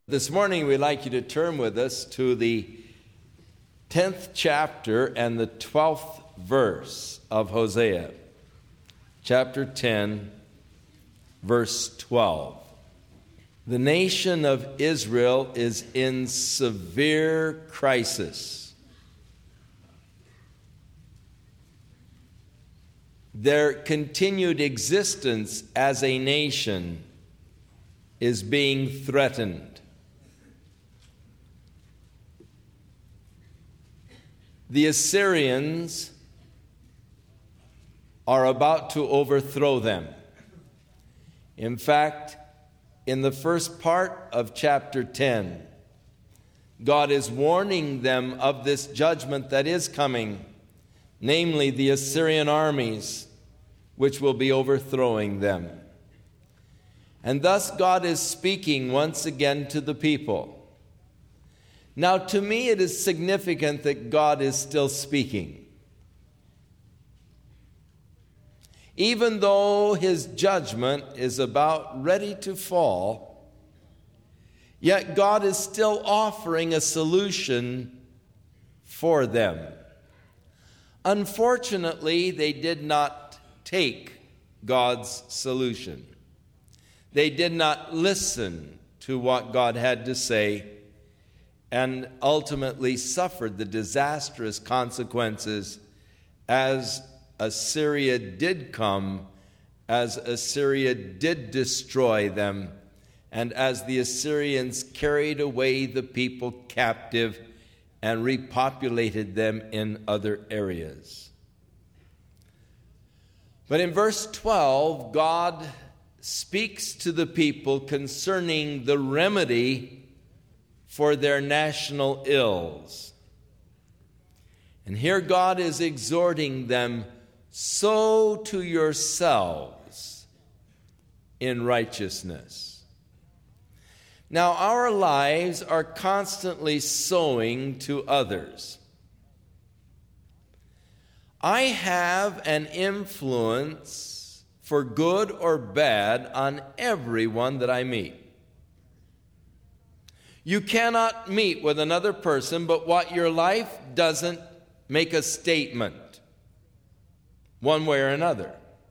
This morning, we'd like you to turn with us to the 10th chapter and the 12th verse of Hosea. Chapter 10, verse 12. The nation of Israel is in severe crisis. Their continued existence as a nation is being threatened. The Assyrians are about to overthrow them. In fact, in the first part of chapter 10, God is warning them of this judgment that is coming, namely the Assyrian armies, which will be overthrowing them. And thus God is speaking once again to the people. Now, to me, it is significant that God is still speaking. Even though his judgment is about ready to fall, yet God is still offering a solution for them. Unfortunately, they did not take God's solution. They did not listen to what God had to say, and ultimately suffered the disastrous consequences as Assyria did come, as Assyria did destroy them, and as the Assyrians carried away the people captive and repopulated them in other areas. But in verse 12, God speaks to the people concerning the remedy for their national ills. And here God is exhorting them, sow to yourselves in righteousness. Now, our lives are constantly sowing to others. I have an influence, for good or bad, on everyone that I meet. You cannot meet with another person but what your life doesn't make a statement, one way or another.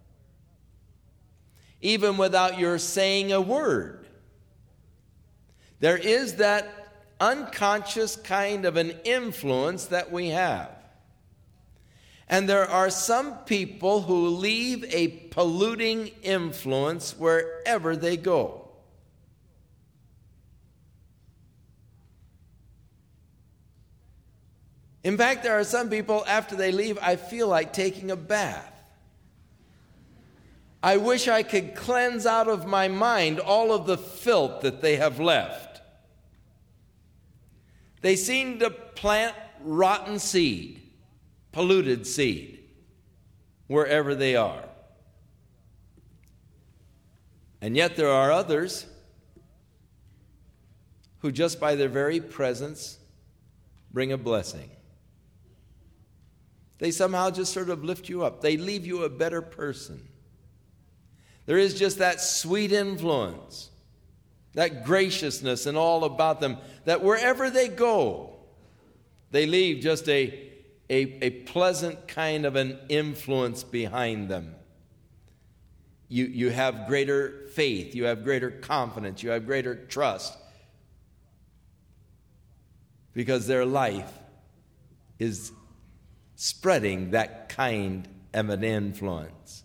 Even without your saying a word. There is that unconscious kind of an influence that we have. And there are some people who leave a polluting influence wherever they go. In fact, there are some people, after they leave, I feel like taking a bath. I wish I could cleanse out of my mind all of the filth that they have left. They seem to plant rotten seed, polluted seed, wherever they are. And yet there are others who just by their very presence bring a blessing. They somehow just sort of lift you up. They leave you a better person. There is just that sweet influence, that graciousness and all about them, that wherever they go, they leave just a pleasant kind of an influence behind them. You have greater faith, you have greater confidence, you have greater trust, because their life is spreading that kind of an influence.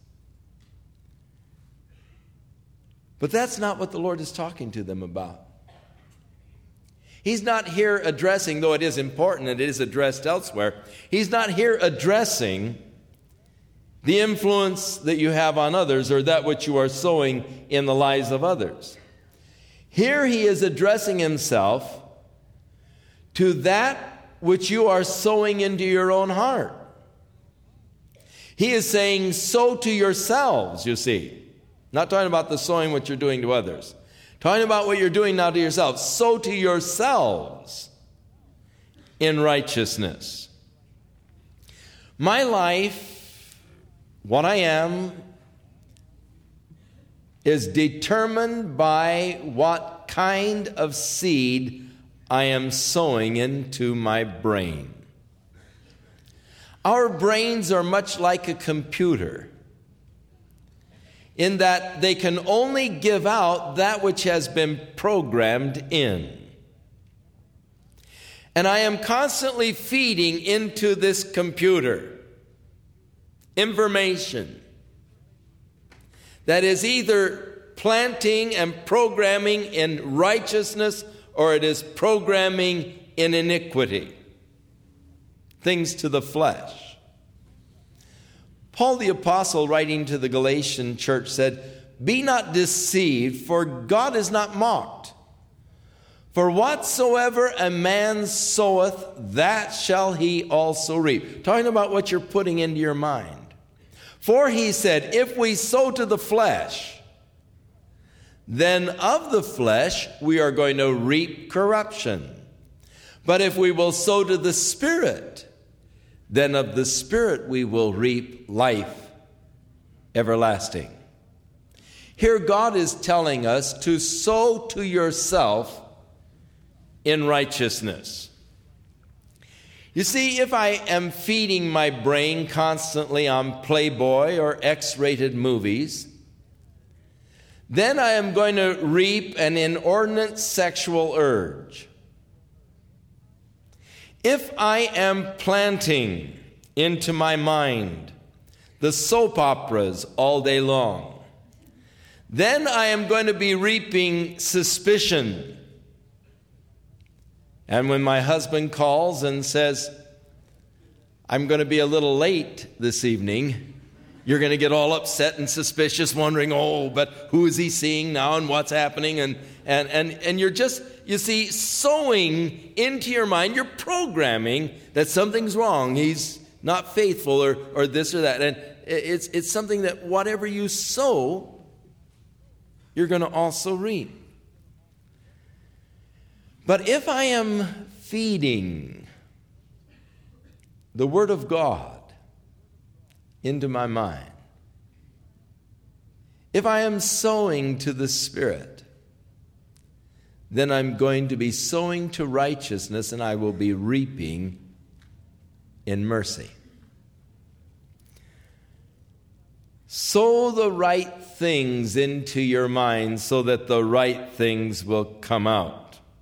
But that's not what the Lord is talking to them about. He's not here addressing, though it is important and it is addressed elsewhere, he's not here addressing the influence that you have on others or that which you are sowing in the lives of others. Here he is addressing himself to that which you are sowing into your own heart. He is saying, sow to yourselves, you see. Not talking about the sowing what you're doing to others. Talking about what you're doing now to yourselves. Sow to yourselves in righteousness. My life, what I am, is determined by what kind of seed I am sowing into my brain. Our brains are much like a computer in that they can only give out that which has been programmed in. And I am constantly feeding into this computer information that is either planting and programming in righteousness or it is programming in iniquity, things to the flesh. Paul the Apostle, writing to the Galatian church, said, "Be not deceived, for God is not mocked. For whatsoever a man soweth, that shall he also reap." Talking about what you're putting into your mind. For he said, if we sow to the flesh, then of the flesh we are going to reap corruption. But if we will sow to the Spirit, then of the Spirit we will reap life everlasting. Here God is telling us to sow to yourself in righteousness. You see, if I am feeding my brain constantly on Playboy or X-rated movies, then I am going to reap an inordinate sexual urge. If I am planting into my mind the soap operas all day long, then I am going to be reaping suspicion. And when my husband calls and says, "I'm going to be a little late this evening," you're going to get all upset and suspicious, wondering, but who is he seeing now and what's happening? And you're just, you see, sowing into your mind, you're programming that something's wrong. He's not faithful or this or that. And it's something that whatever you sow, you're going to also reap. But if I am feeding the Word of God into my mind, if I am sowing to the Spirit, then I'm going to be sowing to righteousness and I will be reaping in mercy. Sow the right things into your mind so that the right things will come out.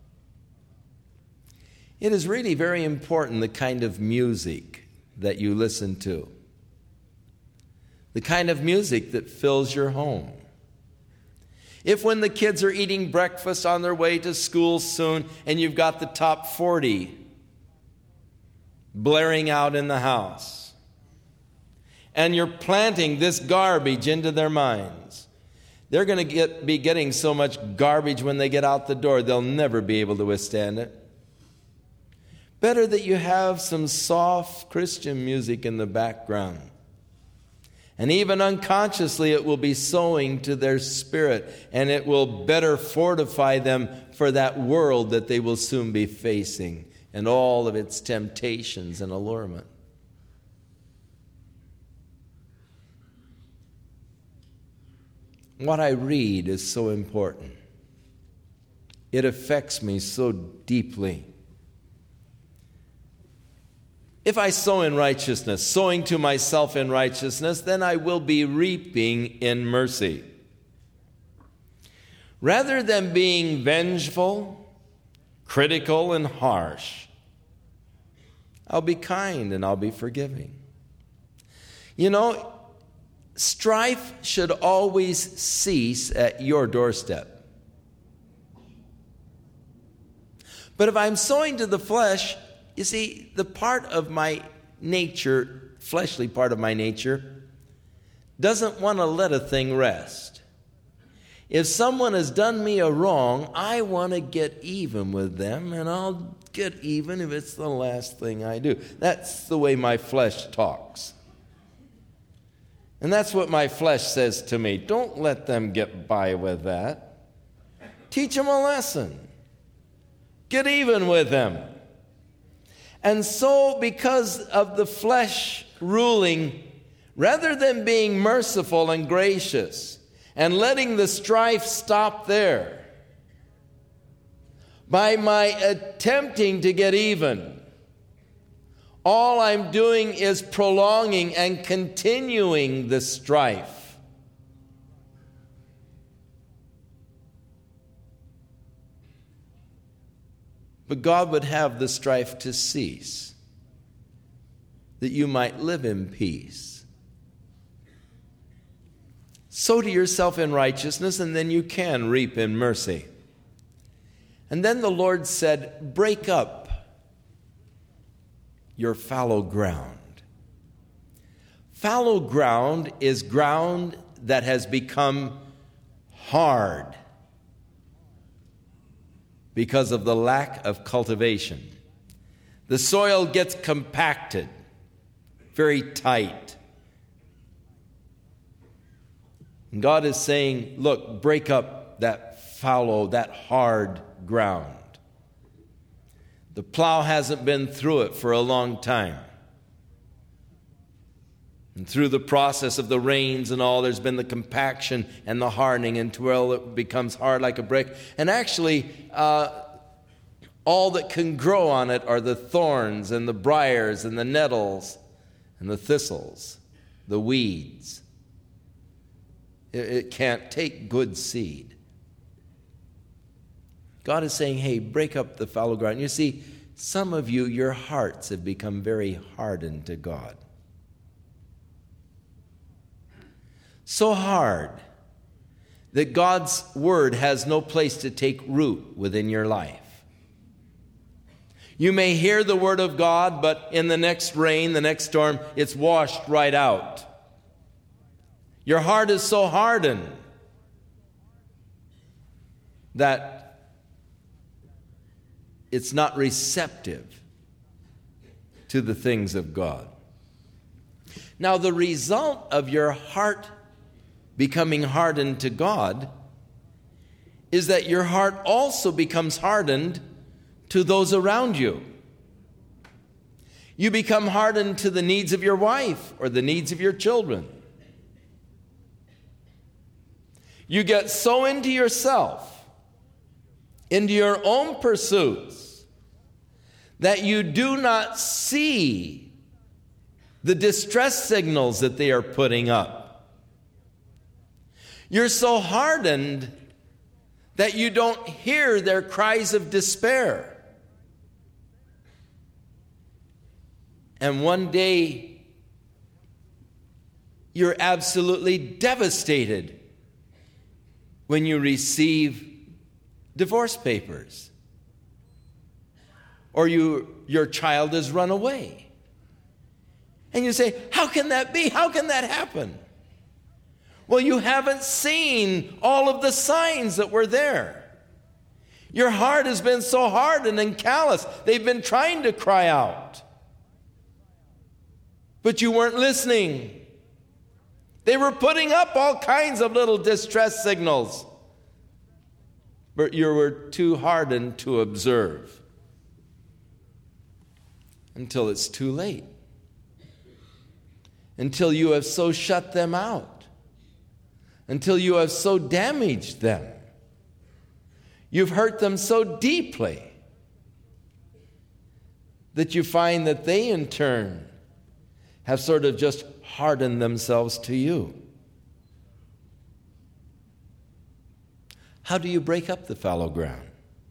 It is really very important the kind of music that you listen to, the kind of music that fills your home. If when the kids are eating breakfast on their way to school soon and you've got the top 40 blaring out in the house and you're planting this garbage into their minds, they're going to be getting so much garbage when they get out the door, they'll never be able to withstand it. Better that you have some soft Christian music in the background. And even unconsciously, it will be sowing to their spirit, and it will better fortify them for that world that they will soon be facing and all of its temptations and allurement. What I read is so important. It affects me so deeply. If I sow in righteousness, sowing to myself in righteousness, then I will be reaping in mercy. Rather than being vengeful, critical, and harsh, I'll be kind and I'll be forgiving. You know, strife should always cease at your doorstep. But if I'm sowing to the flesh, you see, the part of my nature, fleshly part of my nature, doesn't want to let a thing rest. If someone has done me a wrong, I want to get even with them, and I'll get even if it's the last thing I do. That's the way my flesh talks. And that's what my flesh says to me. Don't let them get by with that. Teach them a lesson. Get even with them. And so, because of the flesh ruling, rather than being merciful and gracious and letting the strife stop there. By my attempting to get even, all I'm doing is prolonging and continuing the strife. But God would have the strife to cease, that you might live in peace. Sow to yourself in righteousness, and then you can reap in mercy. And then the Lord said, break up your fallow ground. Fallow ground is ground that has become hard because of the lack of cultivation. The soil gets compacted, very tight. And God is saying, look, break up that fallow, that hard ground. The plow hasn't been through it for a long time. And through the process of the rains and all, there's been the compaction and the hardening until it becomes hard like a brick. And actually, all that can grow on it are the thorns and the briars and the nettles and the thistles, the weeds. It can't take good seed. God is saying, hey, break up the fallow ground. You see, some of you, your hearts have become very hardened to God. So hard that God's word has no place to take root within your life. You may hear the word of God, but in the next rain, the next storm, it's washed right out. Your heart is so hardened that it's not receptive to the things of God. Now, the result of your heart becoming hardened to God is that your heart also becomes hardened to those around you. You become hardened to the needs of your wife or the needs of your children. You get so into yourself, into your own pursuits, that you do not see the distress signals that they are putting up. You're so hardened that you don't hear their cries of despair. And one day, you're absolutely devastated when you receive divorce papers, or your child has run away. And you say, how can that be? How can that happen? Well, you haven't seen all of the signs that were there. Your heart has been so hardened and callous. They've been trying to cry out, but you weren't listening. They were putting up all kinds of little distress signals, but you were too hardened to observe until it's too late, until you have so shut them out, until you have so damaged them. You've hurt them so deeply that you find that they in turn have sort of just hardened themselves to you. How do you break up the fallow ground?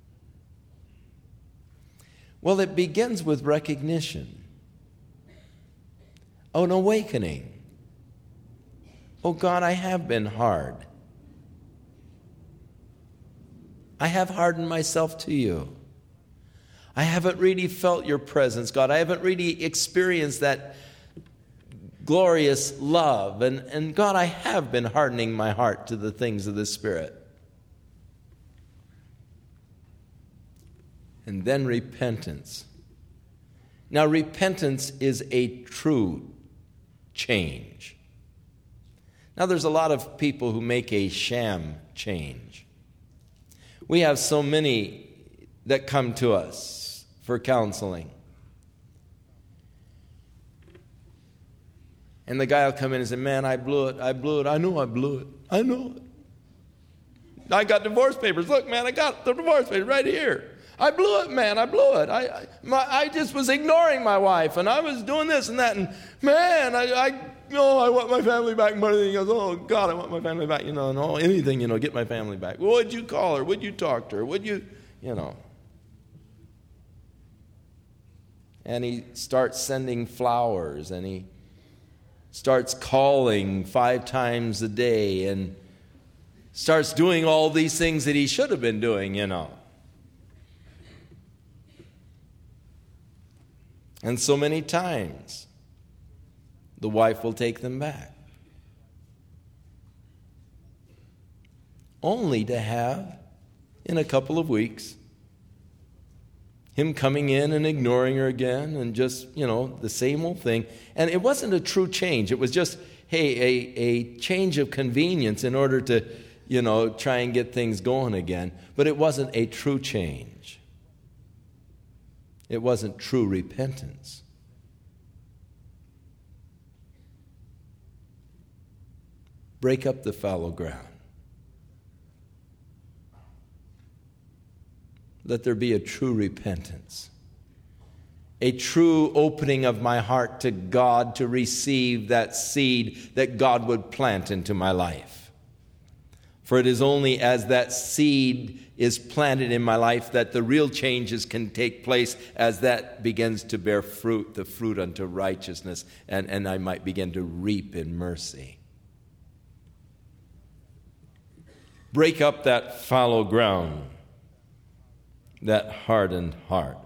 Well, it begins with recognition, an awakening. Oh God, I have been hard. I have hardened myself to you. I haven't really felt your presence, God. I haven't really experienced that glorious love. And God, I have been hardening my heart to the things of the Spirit. And then repentance. Now, repentance is a true change. Now, there's a lot of people who make a sham change. We have so many that come to us for counseling. And the guy will come in and say, man, I blew it. I know I blew it. I know it. I got divorce papers. Look, man, I got the divorce papers right here. I blew it, man. I blew it. I just was ignoring my wife, and I was doing this and that. And, man, I want my family back more than he goes, oh, God, I want my family back. And anything, get my family back. Well, would you call her? Would you talk to her? Would you, And he starts sending flowers, and he starts calling 5 times a day, and starts doing all these things that he should have been doing, And so many times, the wife will take them back, only to have, in a couple of weeks, him coming in and ignoring her again, and just, the same old thing. And it wasn't a true change. It was just, a change of convenience in order to, try and get things going again. But it wasn't a true change. It wasn't true repentance. Break up the fallow ground. Let there be a true repentance, a true opening of my heart to God to receive that seed that God would plant into my life. For it is only as that seed is planted in my life that the real changes can take place, as that begins to bear fruit, the fruit unto righteousness, and I might begin to reap in mercy. Break up that fallow ground, that hardened heart.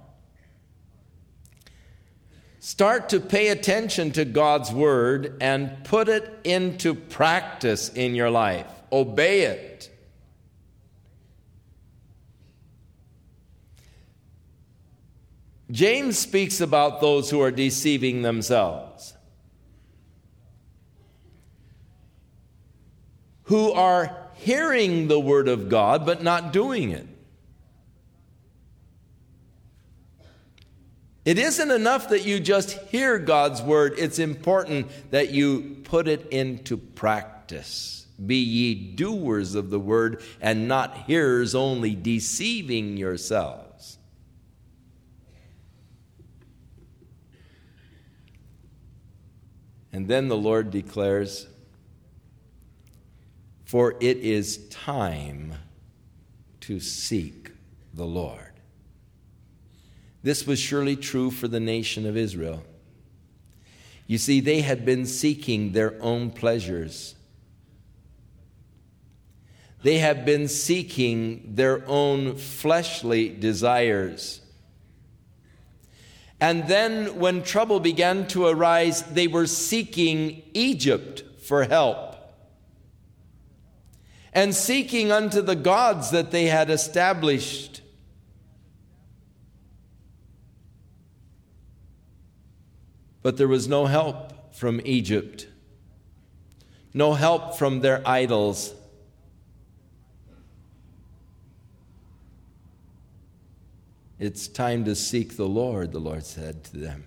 Start to pay attention to God's word and put it into practice in your life. Obey it. James speaks about those who are deceiving themselves, who are hearing the word of God but not doing it. It isn't enough that you just hear God's word. It's important that you put it into practice. Be ye doers of the word and not hearers only, deceiving yourselves. And then the Lord declares, for it is time to seek the Lord. This was surely true for the nation of Israel. You see, they had been seeking their own pleasures. They had been seeking their own fleshly desires. And then when trouble began to arise, they were seeking Egypt for help, and seeking unto the gods that they had established. But there was no help from Egypt, no help from their idols. It's time to seek the Lord said to them.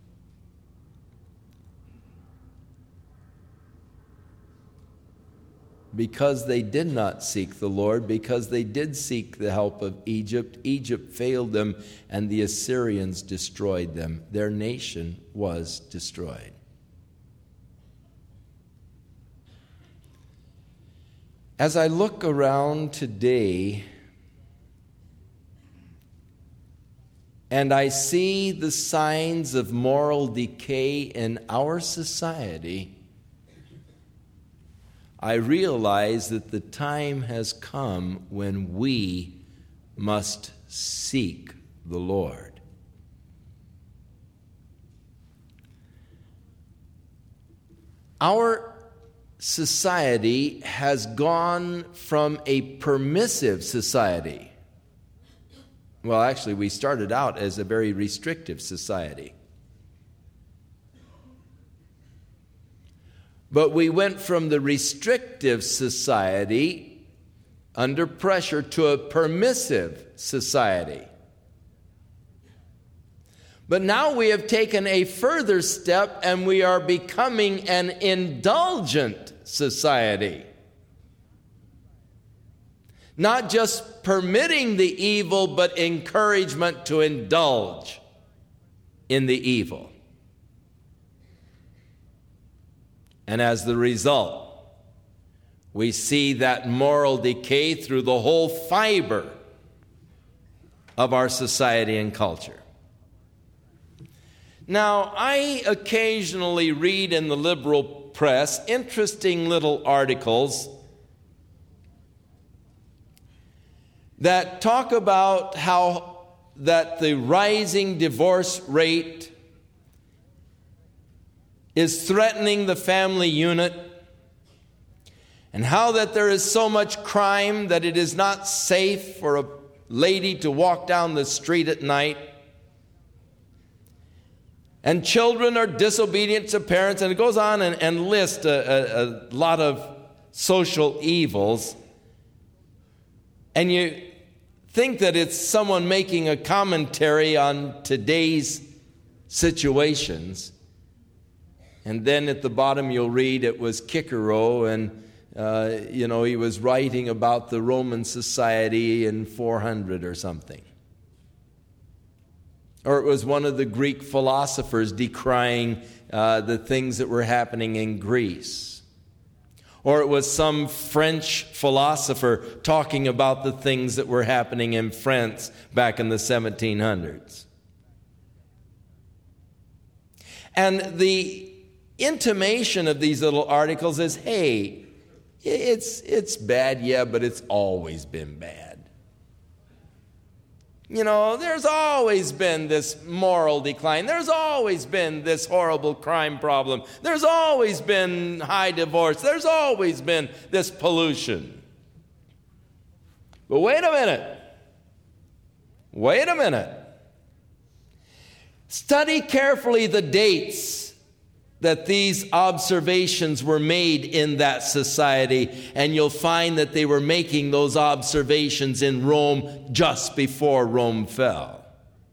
Because they did not seek the Lord, because they did seek the help of Egypt, Egypt failed them, and the Assyrians destroyed them. Their nation was destroyed. As I look around today, and I see the signs of moral decay in our society, I realize that the time has come when we must seek the Lord. Our society has gone from a permissive society. Well, actually, we started out as a very restrictive society. But we went from the restrictive society under pressure to a permissive society. But now we have taken a further step and we are becoming an indulgent society. Not just permitting the evil, but encouragement to indulge in the evil. And as the result, we see that moral decay through the whole fiber of our society and culture. Now, I occasionally read in the liberal press interesting little articles that talk about how that the rising divorce rate is threatening the family unit, and how that there is so much crime that it is not safe for a lady to walk down the street at night. And children are disobedient to parents, and it goes on and lists a lot of social evils. And you think that it's someone making a commentary on today's situations. And then at the bottom you'll read it was Cicero, and he was writing about the Roman society in 400 or something. Or it was one of the Greek philosophers decrying the things that were happening in Greece. Or it was some French philosopher talking about the things that were happening in France back in the 1700s. And the intimation of these little articles is, hey, it's bad, yeah, but it's always been bad. There's always been this moral decline. There's always been this horrible crime problem. There's always been high divorce. There's always been this pollution. But wait a minute. Wait a minute. Study carefully the dates that these observations were made in that society, and you'll find that they were making those observations in Rome just before Rome fell.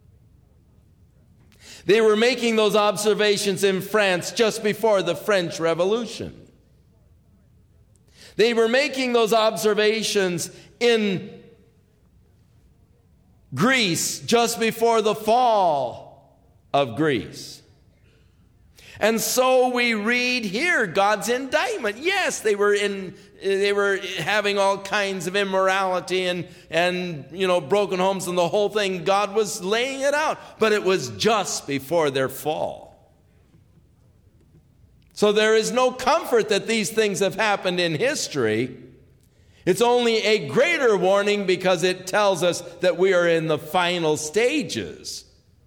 They were making those observations in France just before the French Revolution. They were making those observations in Greece just before the fall of Greece. And so we read here God's indictment. Yes, they were having all kinds of immorality and broken homes and the whole thing. God was laying it out, but it was just before their fall. So there is no comfort that these things have happened in history. It's only a greater warning because it tells us that we are in the final stages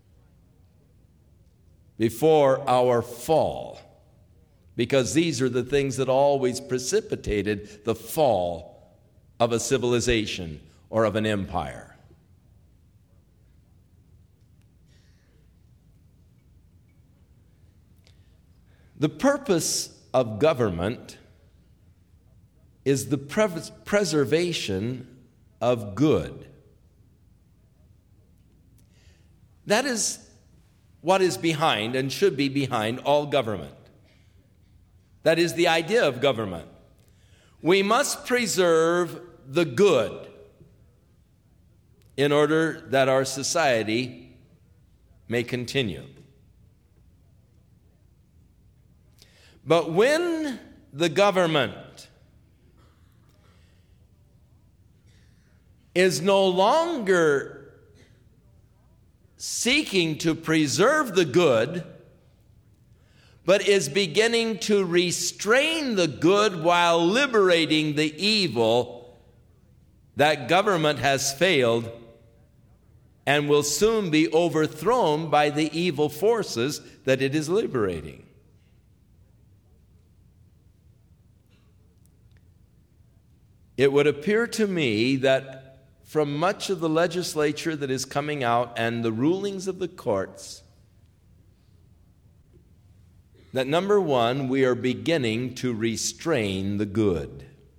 before our fall, because these are the things that always precipitated the fall of a civilization or of an empire. The purpose of government is the preservation of good. That is what is behind and should be behind all government. That is the idea of government. We must preserve the good in order that our society may continue. But when the government is no longer seeking to preserve the good, but is beginning to restrain the good while liberating the evil, that government has failed and will soon be overthrown by the evil forces that it is liberating. It would appear to me that from much of the legislature that is coming out and the rulings of the courts, that number one, we are beginning to restrain the good.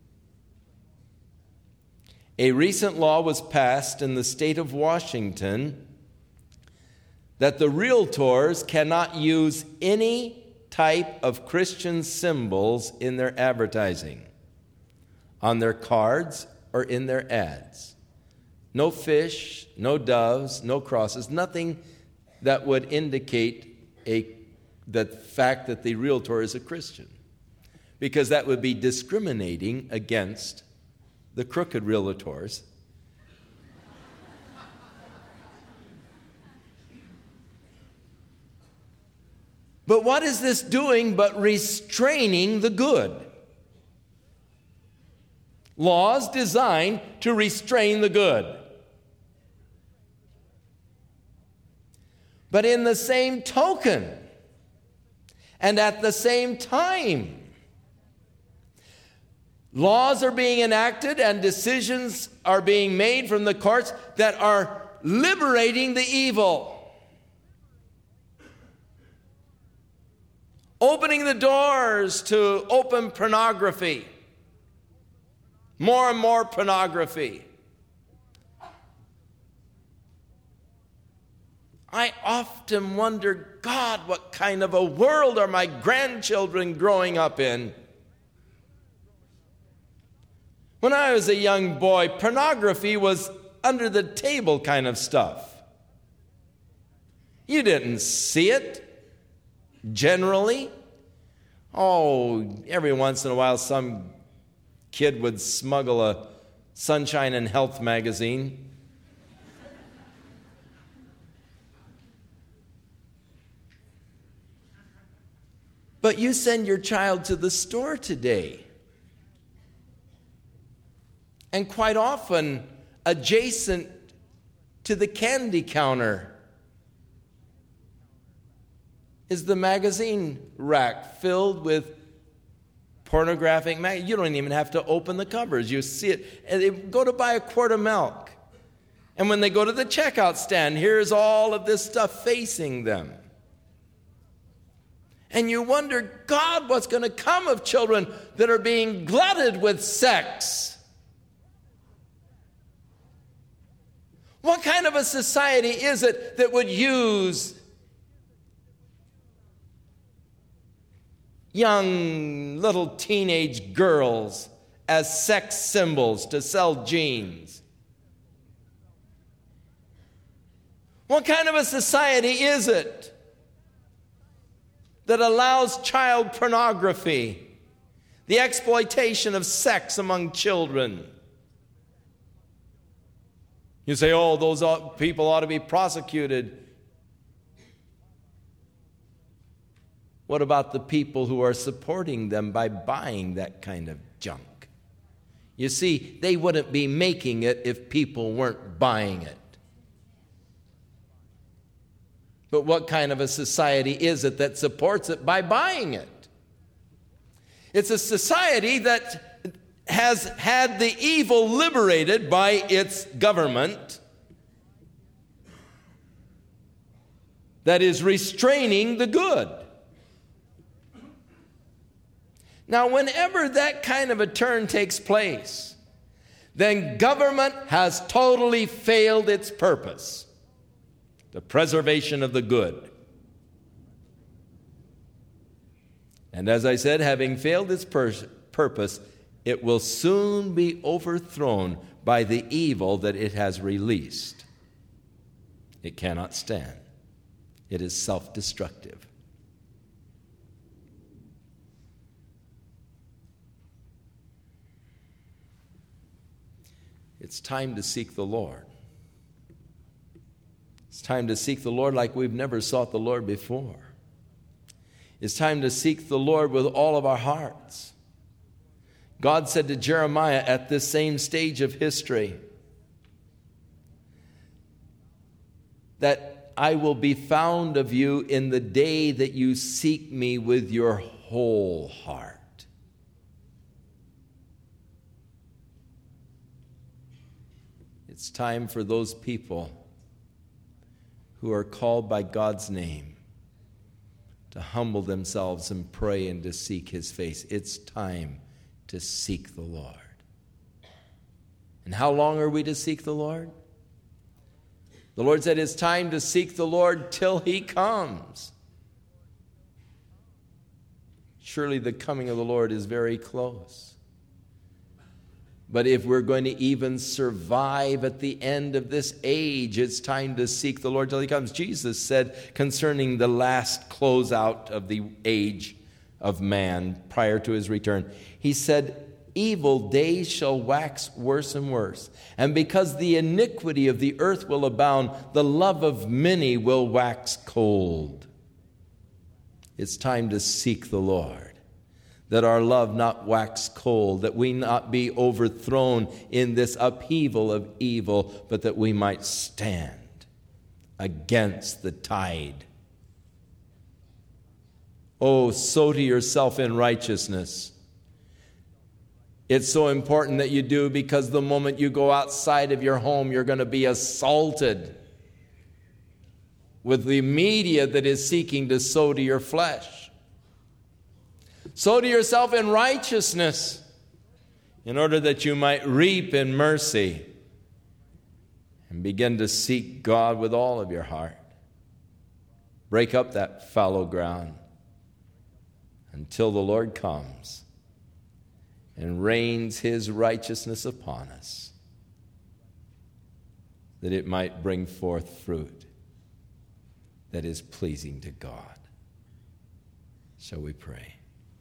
A recent law was passed in the state of Washington that the realtors cannot use any type of Christian symbols in their advertising, on their cards or in their ads. No fish, no doves, no crosses, nothing that would indicate the fact that the realtor is a Christian, because that would be discriminating against the crooked realtors. But what is this doing but restraining the good? Laws designed to restrain the good. But in the same token, and at the same time, laws are being enacted and decisions are being made from the courts that are liberating the evil. Opening the doors to open pornography. More and more pornography. I often wonder, God, what kind of a world are my grandchildren growing up in? When I was a young boy, pornography was under the table kind of stuff. You didn't see it. Generally, every once in a while some kid would smuggle a Sunshine and Health magazine. But you send your child to the store today, and quite often adjacent to the candy counter is the magazine rack filled with pornographic magazines. You don't even have to open the covers. You see it. And they go to buy a quart of milk. And when they go to the checkout stand, here's all of this stuff facing them. And you wonder, God, what's going to come of children that are being glutted with sex? What kind of a society is it that would use young little teenage girls as sex symbols to sell jeans? What kind of a society is it that allows child pornography, the exploitation of sex among children? You say, those people ought to be prosecuted. What about the people who are supporting them by buying that kind of junk? You see, they wouldn't be making it if people weren't buying it. But what kind of a society is it that supports it by buying it? It's a society that has had the evil liberated by its government, that is restraining the good. Now, whenever that kind of a turn takes place, then government has totally failed its purpose, the preservation of the good. And as I said, having failed its purpose, it will soon be overthrown by the evil that it has released. It cannot stand. It is self-destructive. It's time to seek the Lord. It's time to seek the Lord like we've never sought the Lord before. It's time to seek the Lord with all of our hearts. God said to Jeremiah at this same stage of history that I will be found of you in the day that you seek me with your whole heart. It's time for those people who are called by God's name to humble themselves and pray and to seek His face. It's time to seek the Lord. And how long are we to seek the Lord? The Lord said it's time to seek the Lord till He comes. Surely the coming of the Lord is very close. But if we're going to even survive at the end of this age, it's time to seek the Lord till he comes. Jesus said concerning the last closeout of the age of man prior to his return, he said, evil days shall wax worse and worse. And because the iniquity of the earth will abound, the love of many will wax cold. It's time to seek the Lord, that our love not wax cold, that we not be overthrown in this upheaval of evil, but that we might stand against the tide. Oh, sow to yourself in righteousness. It's so important that you do, because the moment you go outside of your home, you're going to be assaulted with the media that is seeking to sow to your flesh. Sow to yourself in righteousness in order that you might reap in mercy and begin to seek God with all of your heart. Break up that fallow ground until the Lord comes and rains his righteousness upon us, that it might bring forth fruit that is pleasing to God. Shall we pray?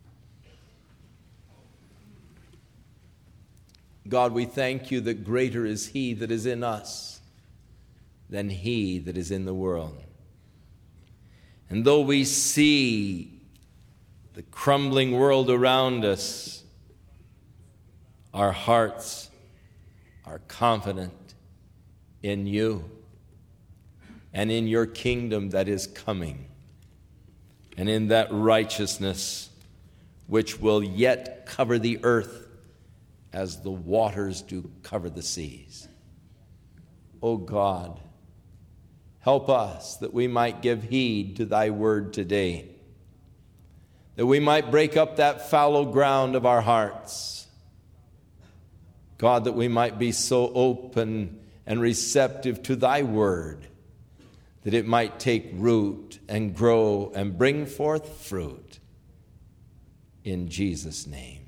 God, we thank you that greater is he that is in us than he that is in the world. And though we see the crumbling world around us, our hearts are confident in you and in your kingdom that is coming, and in that righteousness which will yet cover the earth as the waters do cover the seas. O God, help us that we might give heed to thy word today, that we might break up that fallow ground of our hearts. God, that we might be so open and receptive to thy word, that it might take root and grow and bring forth fruit. In Jesus' name,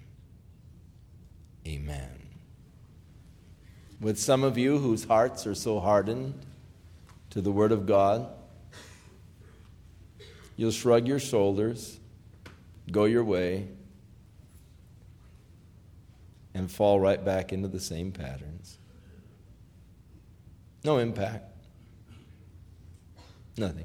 amen. With some of you whose hearts are so hardened to the word of God, you'll shrug your shoulders, go your way, and fall right back into the same patterns. No impact. Nothing.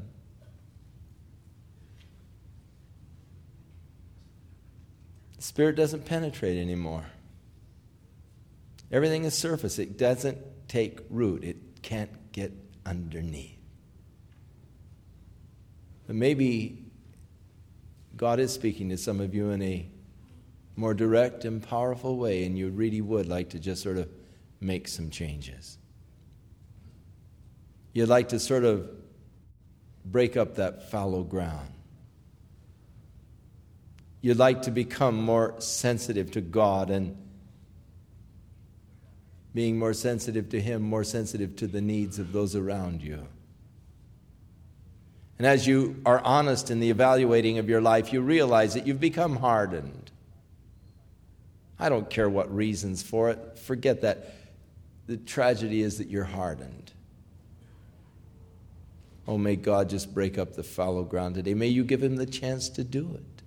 The Spirit doesn't penetrate anymore. Everything is surface. It doesn't take root. It can't get underneath. But maybe God is speaking to some of you in a more direct and powerful way, and you really would like to just sort of make some changes. You'd like to sort of break up that fallow ground. You'd like to become more sensitive to God, and being more sensitive to him, more sensitive to the needs of those around you. And as you are honest in the evaluating of your life, you realize that you've become hardened. I don't care what reasons for it. Forget that. The tragedy is that you're hardened. Oh, may God just break up the fallow ground today. May you give him the chance to do it.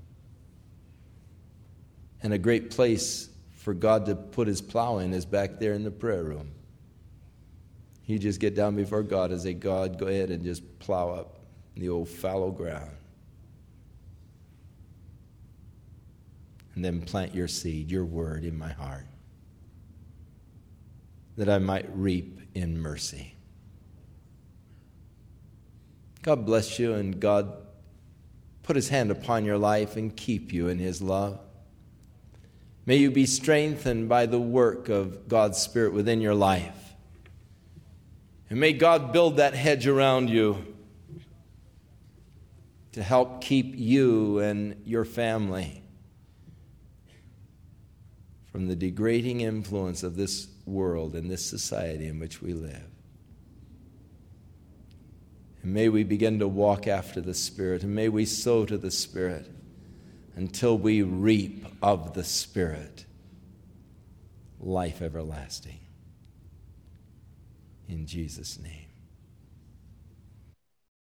And a great place for God to put his plow in is back there in the prayer room. You just get down before God and say, God, go ahead and just plow up the old fallow ground. And then plant your seed, your word, in my heart, that I might reap in mercy. God bless you, and God put his hand upon your life and keep you in his love. May you be strengthened by the work of God's Spirit within your life. And may God build that hedge around you to help keep you and your family from the degrading influence of this world and this society in which we live. And may we begin to walk after the Spirit, and may we sow to the Spirit until we reap of the Spirit life everlasting. In Jesus' name.